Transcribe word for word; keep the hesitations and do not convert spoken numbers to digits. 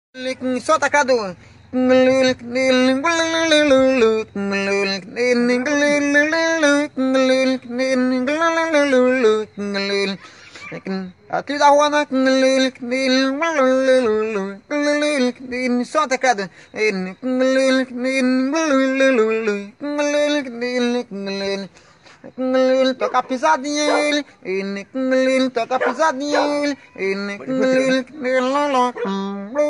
Só tacado. Aqui da rua na só teclado. Toca pisadinha ele, toca pisadinha ele.